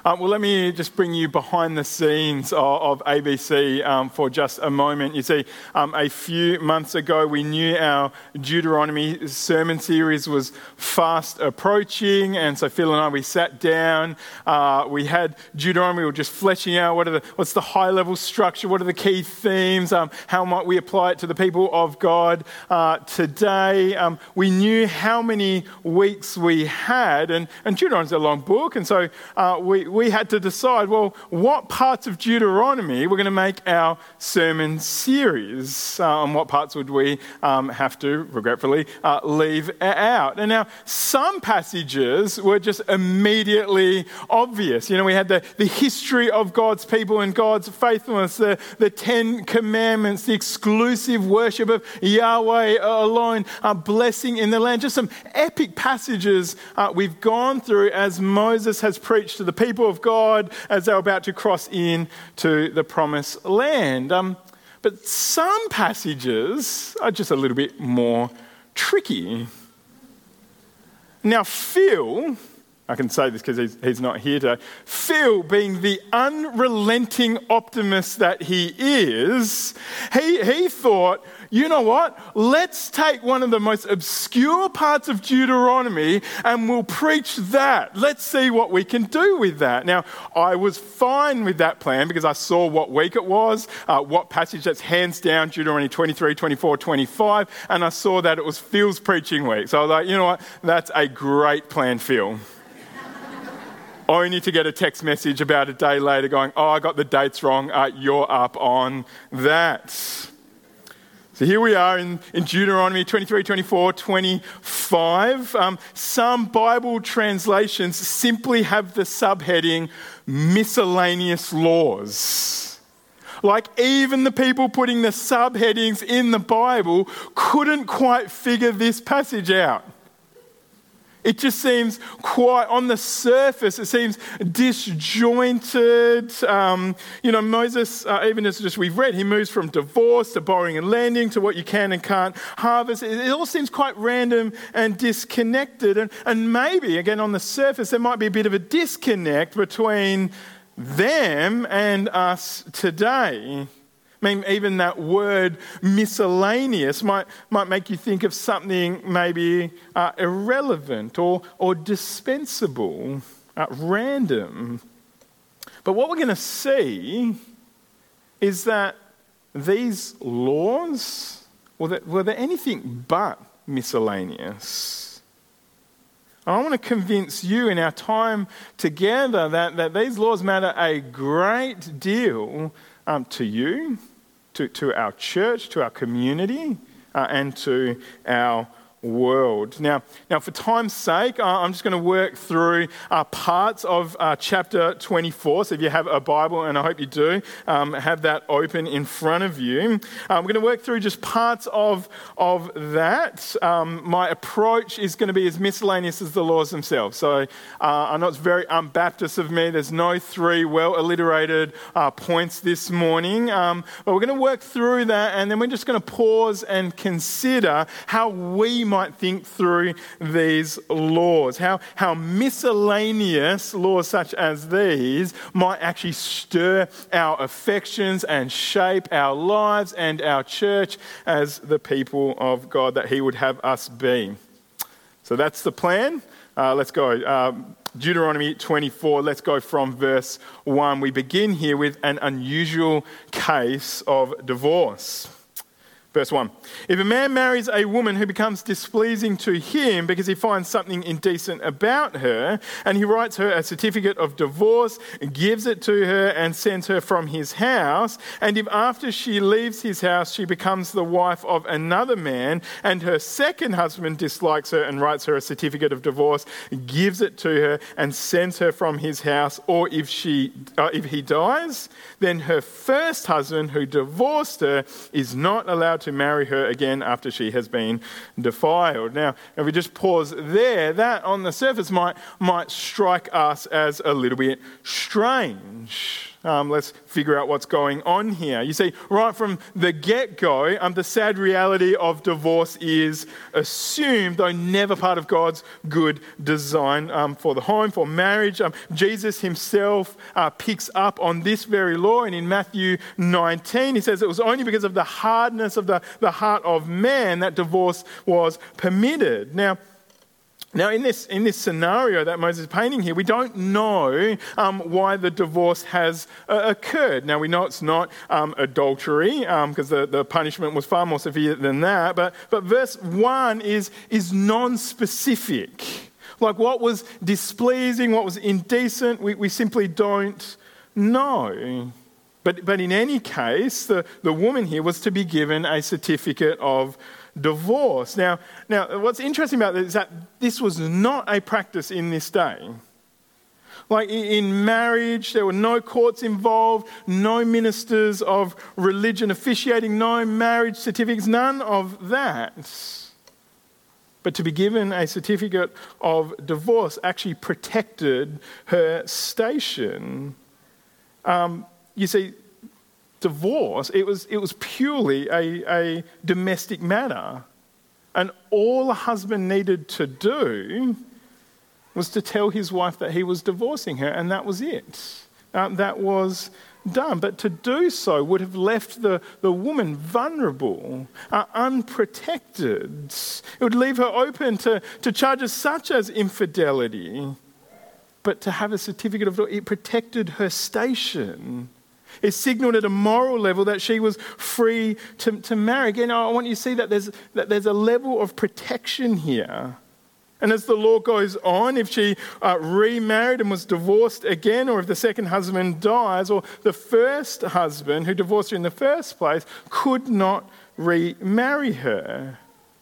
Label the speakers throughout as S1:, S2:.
S1: Well, let me just bring you behind the scenes of ABC for just a moment. You see, a few months ago, we knew our Deuteronomy sermon series was fast approaching, and so Phil and I, we sat down. We had Deuteronomy, we were just fleshing out what's the high-level structure, what are the key themes, how might we apply it to the people of God today. We knew how many weeks we had, and Deuteronomy's a long book, and so we had to decide, well, what parts of Deuteronomy we're going to make our sermon series, and what parts would we have to, regretfully, leave out. And now, some passages were just immediately obvious. You know, we had the history of God's people and God's faithfulness, the Ten Commandments, the exclusive worship of Yahweh alone, blessing in the land. Just some epic passages we've gone through as Moses has preached to the people of God as they're about to cross into the promised land. But some passages are just a little bit more tricky. Now, Phil, I can say this because he's not here today, Phil, being the unrelenting optimist that he is, he thought, you know what? Let's take one of the most obscure parts of Deuteronomy and we'll preach that. Let's see what we can do with that. Now, I was fine with that plan because I saw what week it was, what passage that's hands down, Deuteronomy 23, 24, 25, and I saw that it was Phil's preaching week. So I was like, you know what? That's a great plan, Phil. Only to get a text message about a day later going, oh, I got the dates wrong. You're up on that. So here we are in Deuteronomy 23, 24, 25. Some Bible translations simply have the subheading miscellaneous laws. Like even the people putting the subheadings in the Bible couldn't quite figure this passage out. It just seems quite, on the surface, it seems disjointed. Moses, even as just we've read, he moves from divorce to borrowing and lending to what you can and can't harvest. It all seems quite random and disconnected. And maybe, again, on the surface, there might be a bit of a disconnect between them and us today. I mean, even that word miscellaneous might make you think of something maybe irrelevant or dispensable, random. But what we're going to see is that these laws, were they anything but miscellaneous? I want to convince you in our time together that these laws matter a great deal to you, to our church, to our community, and to our world. Now, for time's sake, I'm just going to work through parts of chapter 24. So if you have a Bible, and I hope you do, have that open in front of you. We're going to work through just parts of that. My approach is going to be as miscellaneous as the laws themselves. So I know it's very un-Baptist of me. There's no three well-alliterated points this morning. But we're going to work through that, and then we're just going to pause and consider how we might think through these laws, how miscellaneous laws such as these might actually stir our affections and shape our lives and our church as the people of God that he would have us be. So that's the plan. Let's go. Deuteronomy 24, let's go from verse 1. We begin here with an unusual case of divorce. Verse 1, if a man marries a woman who becomes displeasing to him because he finds something indecent about her, and he writes her a certificate of divorce, gives it to her and sends her from his house, and if after she leaves his house she becomes the wife of another man, and her second husband dislikes her and writes her a certificate of divorce, gives it to her and sends her from his house, or if he dies, then her first husband who divorced her is not allowed to marry her again after she has been defiled. Now, if we just pause there, that on the surface might strike us as a little bit strange. Let's figure out what's going on here. You see, right from the get-go, the sad reality of divorce is assumed, though never part of God's good design for the home, for marriage. Jesus himself picks up on this very law, and in Matthew 19, he says it was only because of the hardness of the heart of man that divorce was permitted. Now, in this scenario that Moses is painting here, we don't know why the divorce has occurred. Now, we know it's not adultery because the punishment was far more severe than that. But verse 1 is non-specific. Like what was displeasing, what was indecent, we simply don't know. But in any case, the woman here was to be given a certificate of divorce. Now, what's interesting about this is that this was not a practice in this day. Like in marriage, there were no courts involved, no ministers of religion officiating, no marriage certificates, none of that. But to be given a certificate of divorce actually protected her station. You see, divorce, it was purely a domestic matter. And all a husband needed to do was to tell his wife that he was divorcing her, and that was it. That was done. But to do so would have left the woman vulnerable, unprotected. It would leave her open to charges such as infidelity. But to have a certificate of divorce, it protected her station. It signalled at a moral level that she was free to marry. Again, I want you to see that there's a level of protection here. And as the law goes on, if she remarried and was divorced again, or if the second husband dies, or the first husband who divorced her in the first place could not remarry her.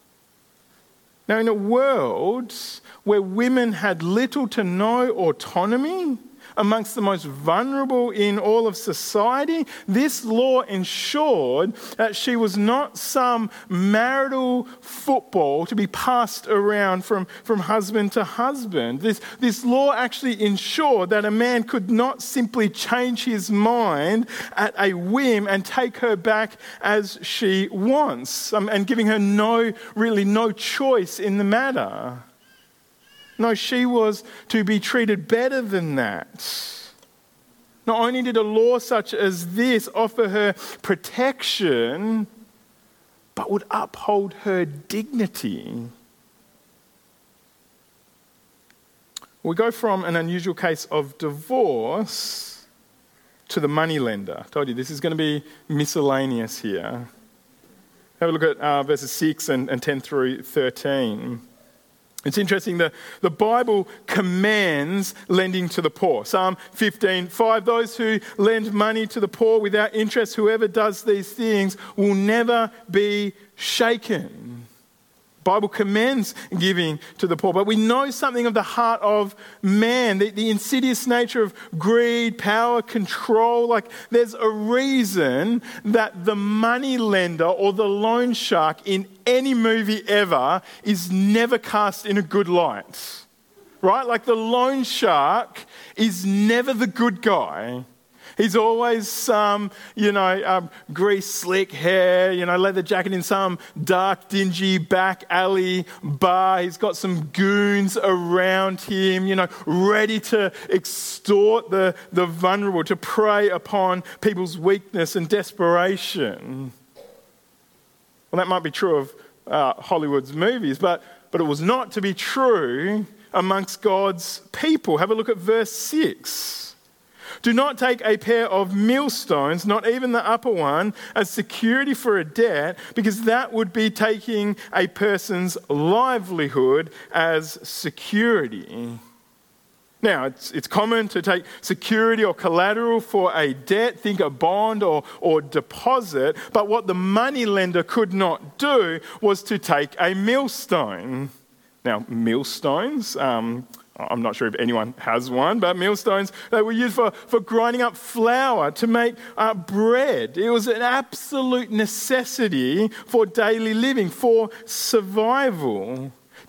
S1: Now, in a world where women had little to no autonomy, amongst the most vulnerable in all of society, this law ensured that she was not some marital football to be passed around from husband to husband. This law actually ensured that a man could not simply change his mind at a whim and take her back as she wants, and giving her no choice in the matter. No, she was to be treated better than that. Not only did a law such as this offer her protection, but would uphold her dignity. We go from an unusual case of divorce to the moneylender. I told you this is going to be miscellaneous here. Have a look at verses 6 and 10 through 13. It's interesting that the Bible commands lending to the poor. Psalm 15:5, those who lend money to the poor without interest, whoever does these things will never be shaken. The Bible commends giving to the poor, but we know something of the heart of man, the insidious nature of greed, power, control. Like there's a reason that the money lender or the loan shark in any movie ever is never cast in a good light, right? Like the loan shark is never the good guy. He's always some, grease slick hair, leather jacket in some dark, dingy back alley bar. He's got some goons around him, ready to extort the vulnerable, to prey upon people's weakness and desperation. Well, that might be true of Hollywood's movies, but it was not to be true amongst God's people. Have a look at verse 6. Do not take a pair of millstones, not even the upper one, as security for a debt, because that would be taking a person's livelihood as security. Now, it's common to take security or collateral for a debt, think a bond or deposit, but what the money lender could not do was to take a millstone. Now, millstones, I'm not sure if anyone has one, but millstones, they were used for grinding up flour to make bread. It was an absolute necessity for daily living, for survival.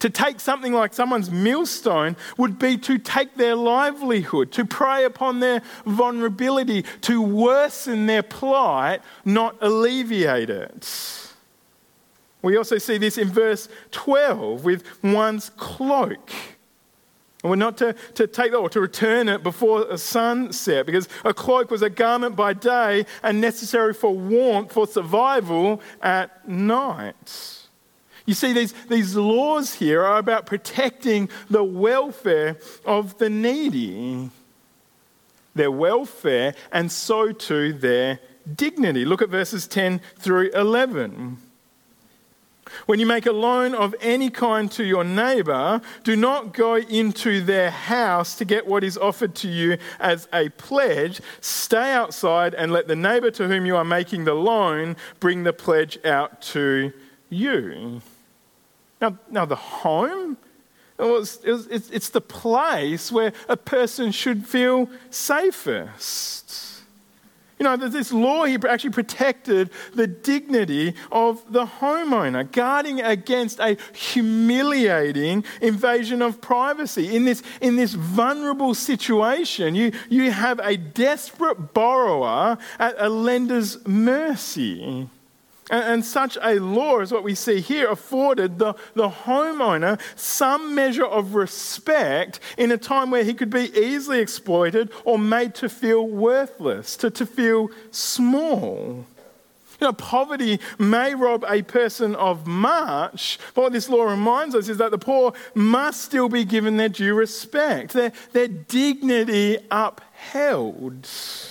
S1: To take something like someone's millstone would be to take their livelihood, to prey upon their vulnerability, to worsen their plight, not alleviate it. We also see this in verse 12 with one's cloak. And we're not to take that or to return it before sunset, because a cloak was a garment by day and necessary for warmth, for survival at night. You see, these laws here are about protecting the welfare of the needy, their welfare, and so too their dignity. Look at verses 10 through 11. When you make a loan of any kind to your neighbour, do not go into their house to get what is offered to you as a pledge. Stay outside and let the neighbour to whom you are making the loan bring the pledge out to you. Now the home, it's the place where a person should feel safest. You know, this law here actually protected the dignity of the homeowner, guarding against a humiliating invasion of privacy. In this vulnerable situation, you have a desperate borrower at a lender's mercy. And such a law, as what we see here, afforded the homeowner some measure of respect in a time where he could be easily exploited or made to feel worthless, to feel small. You know, poverty may rob a person of much, but what this law reminds us is that the poor must still be given their due respect, their dignity upheld.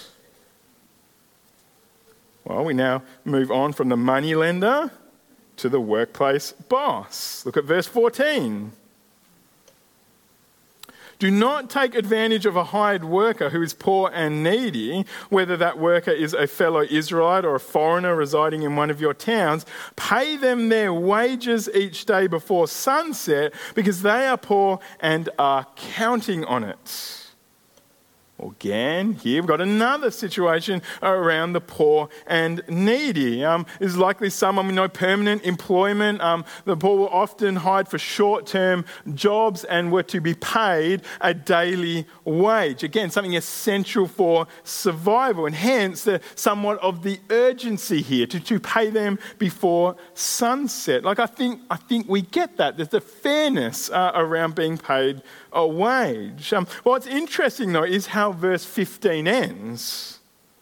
S1: Well, we now move on from the money lender to the workplace boss. Look at verse 14. Do not take advantage of a hired worker who is poor and needy, whether that worker is a fellow Israelite or a foreigner residing in one of your towns. Pay them their wages each day before sunset, because they are poor and are counting on it. Again, here we've got another situation around the poor and needy. There's likely someone with no permanent employment. The poor were often hired for short-term jobs and were to be paid a daily wage. Again, something essential for survival, and hence somewhat of the urgency here to pay them before sunset. Like I think we get that. There's the fairness around being paid a wage. What's interesting though is how verse 15 ends.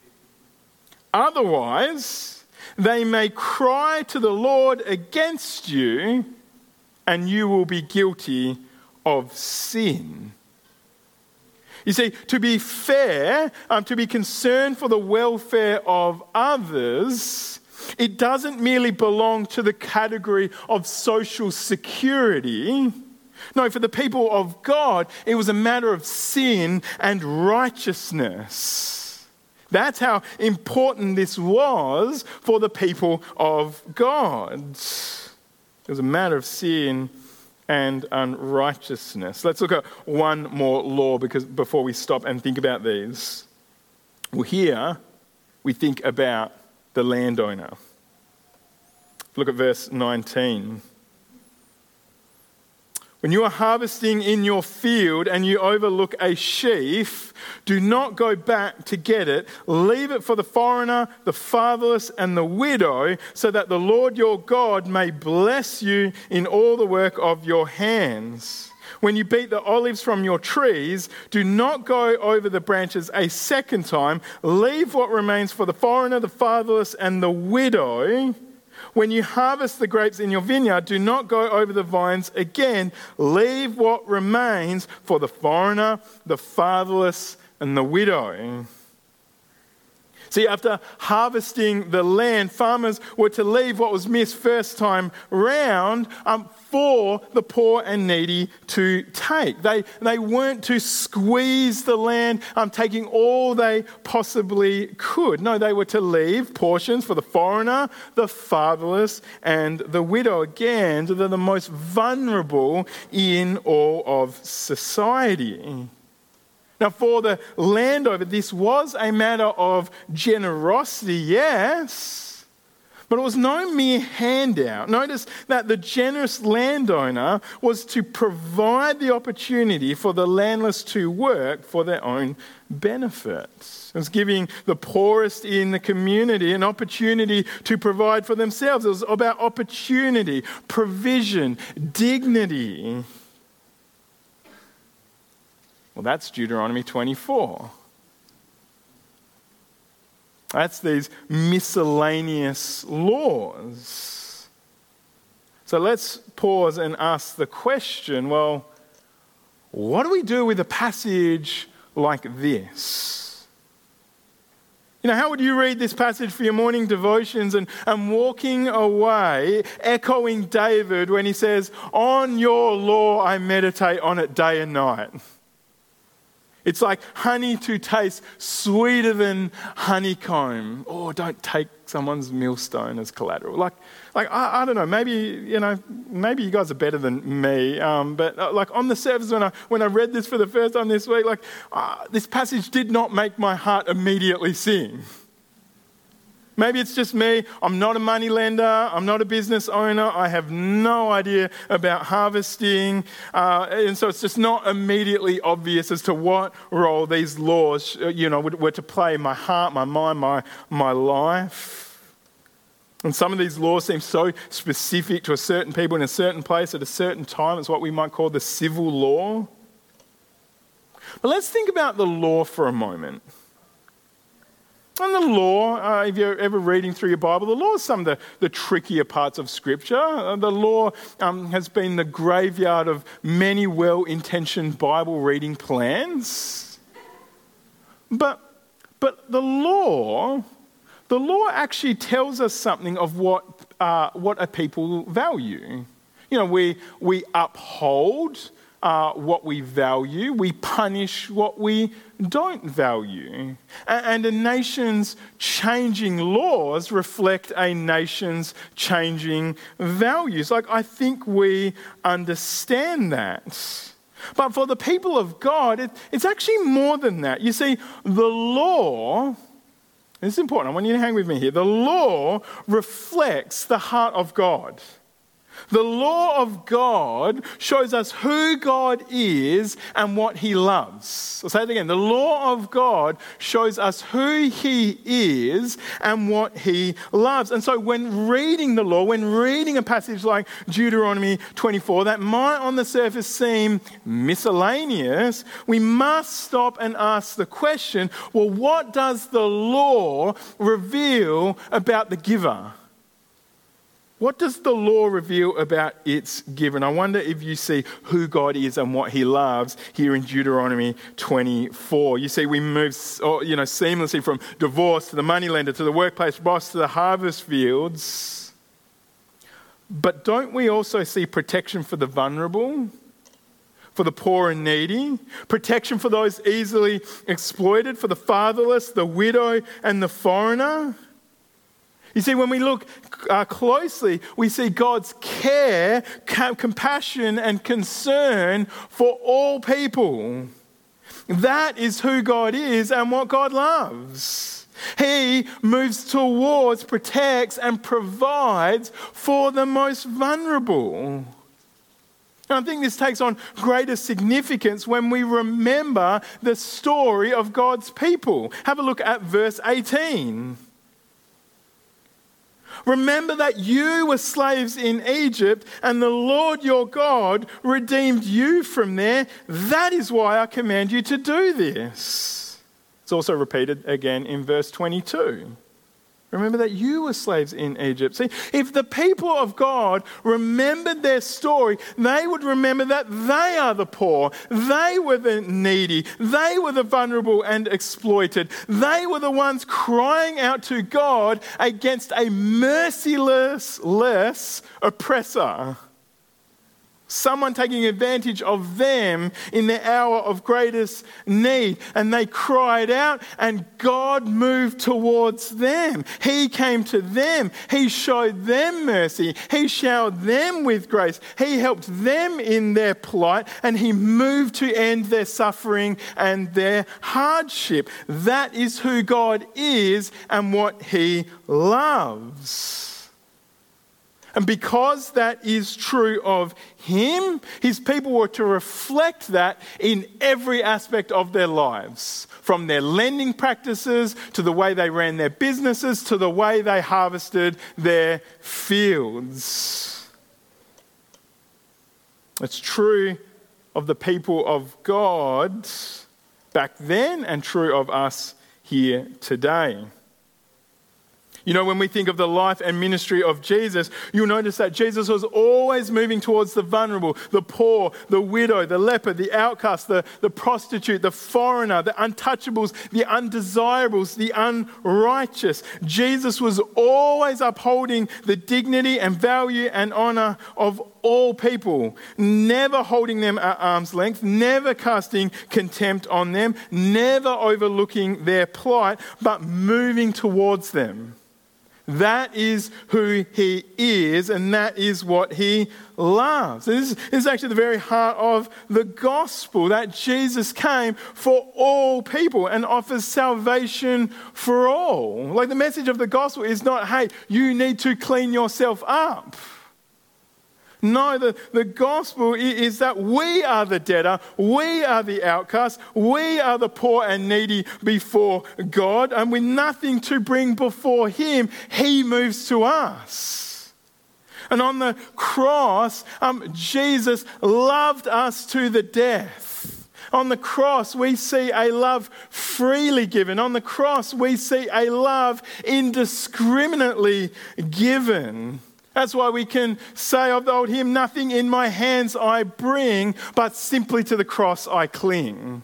S1: Otherwise, they may cry to the Lord against you, and you will be guilty of sin. You see, to be fair, to be concerned for the welfare of others, it doesn't merely belong to the category of social security. No, for the people of God, it was a matter of sin and righteousness. That's how important this was for the people of God. It was a matter of sin and unrighteousness. Let's look at one more law before we stop and think about these. Well, here we think about the landowner. Look at verse 19. When you are harvesting in your field and you overlook a sheaf, do not go back to get it. Leave it for the foreigner, the fatherless, and the widow, so that the Lord your God may bless you in all the work of your hands. When you beat the olives from your trees, do not go over the branches a second time. Leave what remains for the foreigner, the fatherless, and the widow. When you harvest the grapes in your vineyard, do not go over the vines again. Leave what remains for the foreigner, the fatherless, and the widow. See, after harvesting the land, farmers were to leave what was missed first time round for the poor and needy to take. They weren't to squeeze the land, taking all they possibly could. No, they were to leave portions for the foreigner, the fatherless, and the widow. Again, they're the most vulnerable in all of society. Now, for the landowner, this was a matter of generosity, yes, But it was no mere handout. Notice that the generous landowner was to provide the opportunity for the landless to work for their own benefit. It was giving the poorest in the community an opportunity to provide for themselves. It was about opportunity, provision, dignity. Well, that's Deuteronomy 24. That's these miscellaneous laws. So let's pause and ask the question, well, what do we do with a passage like this? You know, how would you read this passage for your morning devotions and walking away, echoing David when he says, "On your law I meditate on it day and night"? It's like honey to taste sweeter than honeycomb. Oh, don't take someone's millstone as collateral. Like I don't know. Maybe you guys are better than me. But like on the surface, when I read this for the first time this week, this passage did not make my heart immediately sing. Maybe it's just me. I'm not a money lender. I'm not a business owner. I have no idea about harvesting. And so it's just not immediately obvious as to what role these laws, were to play in my heart, my mind, my life. And some of these laws seem so specific to a certain people in a certain place at a certain time. It's what we might call the civil law. But let's think about the law for a moment. And the law, if you're ever reading through your Bible, the law is some of the trickier parts of Scripture. The law has been the graveyard of many well-intentioned Bible reading plans. But the law actually tells us something of what a people value. You know, we uphold what we value, we punish what we don't value. And a nation's changing laws reflect a nation's changing values. I think we understand that. But for the people of God, it's actually more than that. You see, the law, this is important, I want you to hang with me here. The law reflects the heart of God. The law of God shows us who God is and what he loves. I'll say it again. The law of God shows us who he is and what he loves. And so when reading the law, when reading a passage like Deuteronomy 24, that might on the surface seem miscellaneous, we must stop and ask the question, well, what does the law reveal about the giver? What does the law reveal about its giver? And I wonder if you see who God is and what he loves here in Deuteronomy 24. You see, we move seamlessly from divorce to the moneylender to the workplace boss to the harvest fields. But don't we also see protection for the vulnerable, for the poor and needy, protection for those easily exploited, for the fatherless, the widow and the foreigner? You see, when we look closely, we see God's care, compassion, and concern for all people. That is who God is and what God loves. He moves towards, protects, and provides for the most vulnerable. And I think this takes on greater significance when we remember the story of God's people. Have a look at verse 18. Remember that you were slaves in Egypt and the Lord your God redeemed you from there. That is why I command you to do this. It's also repeated again in verse 22. Remember that you were slaves in Egypt. See, if the people of God remembered their story, they would remember that they are the poor, they were the needy, they were the vulnerable and exploited. They were the ones crying out to God against a merciless oppressor. Someone taking advantage of them in their hour of greatest need. And they cried out and God moved towards them. He came to them. He showed them mercy. He showered them with grace. He helped them in their plight and he moved to end their suffering and their hardship. That is who God is and what he loves. And because that is true of him, his people were to reflect that in every aspect of their lives, from their lending practices to the way they ran their businesses to the way they harvested their fields. It's true of the people of God back then and true of us here today. You know, when we think of the life and ministry of Jesus, you'll notice that Jesus was always moving towards the vulnerable, the poor, the widow, the leper, the outcast, the prostitute, the foreigner, the untouchables, the undesirables, the unrighteous. Jesus was always upholding the dignity and value and honor of all people, never holding them at arm's length, never casting contempt on them, never overlooking their plight, but moving towards them. That is who he is, and that is what he loves. This is actually the very heart of the gospel, that Jesus came for all people and offers salvation for all. Like, the message of the gospel is not, hey, you need to clean yourself up. No, the gospel is that we are the debtor, we are the outcast, we are the poor and needy before God, and with nothing to bring before him, he moves to us. And on the cross, Jesus loved us to the death. On the cross, we see a love freely given. On the cross, we see a love indiscriminately given. That's why we can say of the old hymn, nothing in my hands I bring, but simply to the cross I cling.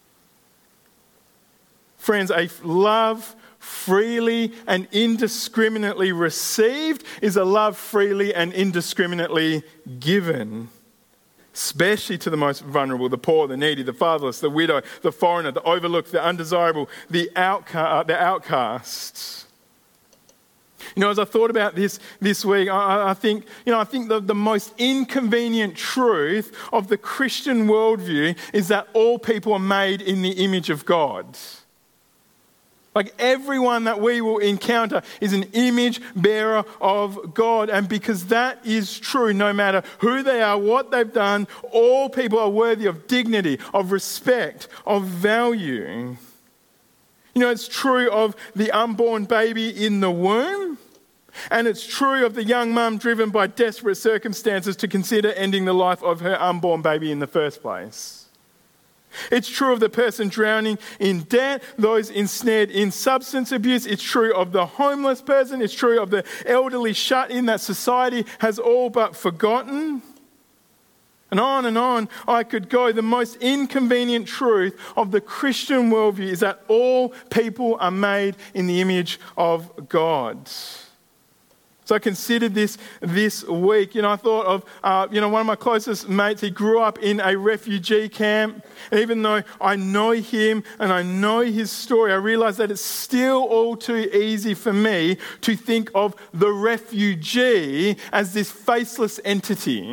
S1: Friends, a love freely and indiscriminately received is a love freely and indiscriminately given. Especially to the most vulnerable, the poor, the needy, the fatherless, the widow, the foreigner, the overlooked, the undesirable, the outcasts. You know, as I thought about this week, I think the most inconvenient truth of the Christian worldview is that all people are made in the image of God. Like, everyone that we will encounter is an image bearer of God. And because that is true, no matter who they are, what they've done, all people are worthy of dignity, of respect, of value. You know, it's true of the unborn baby in the womb, and it's true of the young mum driven by desperate circumstances to consider ending the life of her unborn baby in the first place. It's true of the person drowning in debt, those ensnared in substance abuse. It's true of the homeless person. It's true of the elderly shut in that society has all but forgotten. And on I could go. The most inconvenient truth of the Christian worldview is that all people are made in the image of God. So I considered this week. You know, I thought of, one of my closest mates. He grew up in a refugee camp. And even though I know him and I know his story, I realised that it's still all too easy for me to think of the refugee as this faceless entity.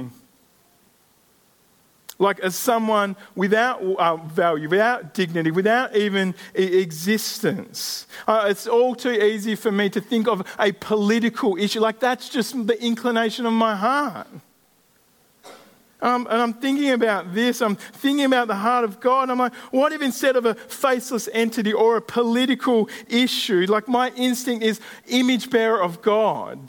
S1: Like, as someone without value, without dignity, without even existence. It's all too easy for me to think of a political issue. Like, that's just the inclination of my heart. And I'm thinking about this. I'm thinking about the heart of God. I'm like, what if instead of a faceless entity or a political issue, like, my instinct is image bearer of God?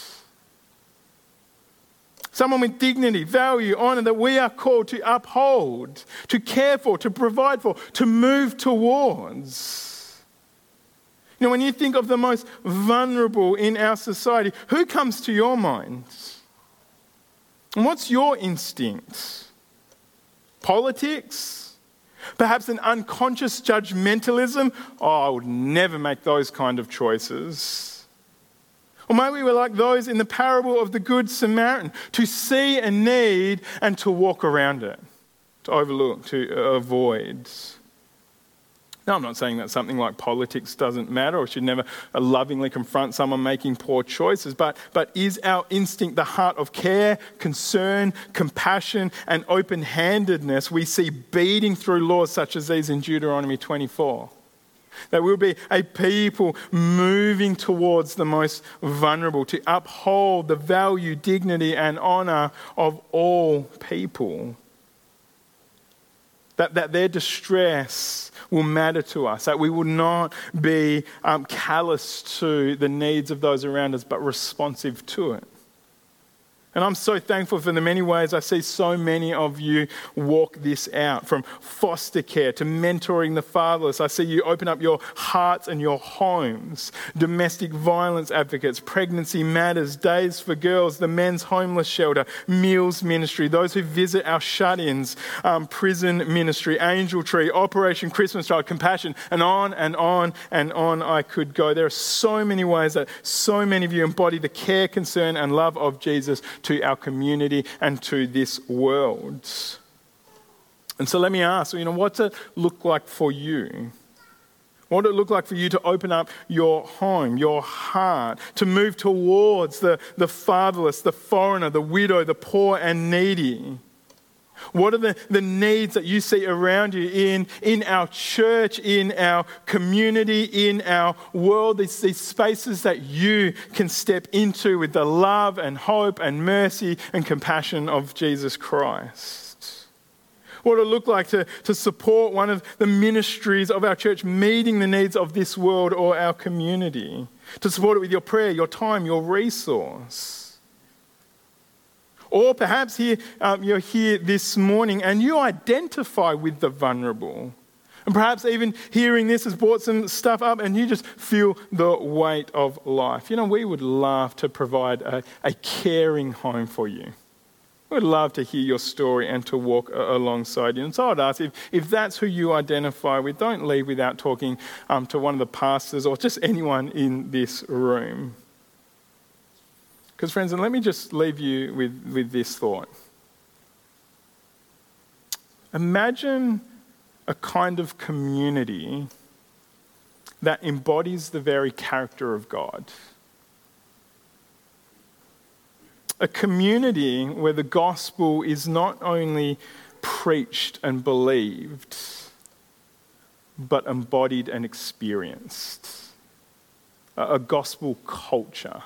S1: Someone with dignity, value, honour that we are called to uphold, to care for, to provide for, to move towards. You know, when you think of the most vulnerable in our society, who comes to your mind? And what's your instinct? Politics? Perhaps an unconscious judgmentalism? Oh, I would never make those kind of choices. Or maybe we're like those in the parable of the Good Samaritan, to see a need and to walk around it, to overlook, to avoid. Now, I'm not saying that something like politics doesn't matter or should never lovingly confront someone making poor choices, but is our instinct the heart of care, concern, compassion, and open-handedness we see beating through laws such as these in Deuteronomy 24? That we'll be a people moving towards the most vulnerable, to uphold the value, dignity, and honour of all people. That their distress will matter to us, that we will not be callous to the needs of those around us, but responsive to it. And I'm so thankful for the many ways I see so many of you walk this out, from foster care to mentoring the fatherless. I see you open up your hearts and your homes, domestic violence advocates, pregnancy matters, days for girls, the men's homeless shelter, meals ministry, those who visit our shut-ins, prison ministry, Angel Tree, Operation Christmas Child, compassion, and on and on and on I could go. There are so many ways that so many of you embody the care, concern, and love of Jesus to our community and to this world. And so let me ask, what's it look like for you? What would it look like for you to open up your home, your heart, to move towards the fatherless, the foreigner, the widow, the poor and needy? What are the needs that you see around you in our church, in our community, in our world? These spaces that you can step into with the love and hope and mercy and compassion of Jesus Christ. What would it look like to support one of the ministries of our church meeting the needs of this world or our community? To support it with your prayer, your time, your resource. Or perhaps you're here this morning and you identify with the vulnerable. And perhaps even hearing this has brought some stuff up and you just feel the weight of life. We would love to provide a caring home for you. We'd love to hear your story and to walk alongside you. And so I'd ask, if that's who you identify with, don't leave without talking to one of the pastors or just anyone in this room. Because friends, and let me just leave you with this thought. Imagine a kind of community that embodies the very character of God. A community where the gospel is not only preached and believed, but embodied and experienced. A gospel culture.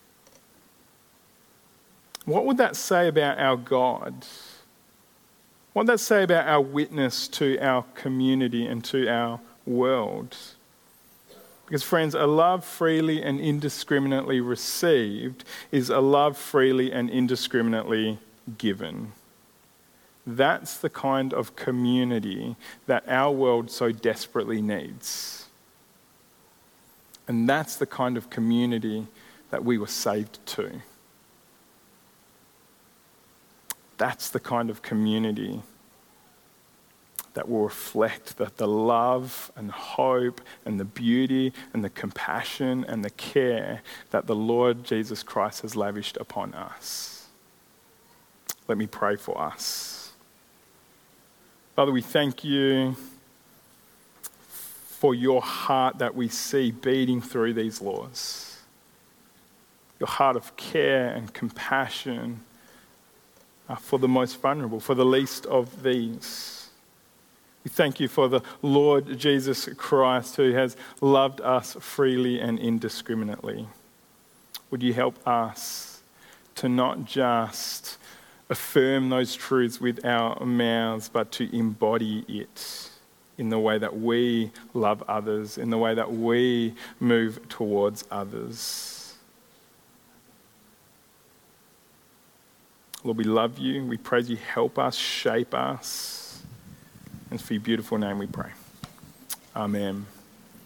S1: What would that say about our God? What would that say about our witness to our community and to our world? Because friends, a love freely and indiscriminately received is a love freely and indiscriminately given. That's the kind of community that our world so desperately needs. And that's the kind of community that we were saved to. That's the kind of community that will reflect the love and hope and the beauty and the compassion and the care that the Lord Jesus Christ has lavished upon us. Let me pray for us. Father, we thank you for your heart that we see beating through these laws. Your heart of care and compassion for the most vulnerable, for the least of these. We thank you for the Lord Jesus Christ who has loved us freely and indiscriminately. Would you help us to not just affirm those truths with our mouths, but to embody it in the way that we love others, in the way that we move towards others. Lord, we love you. We praise you. Help us, shape us. And for your beautiful name we pray. Amen.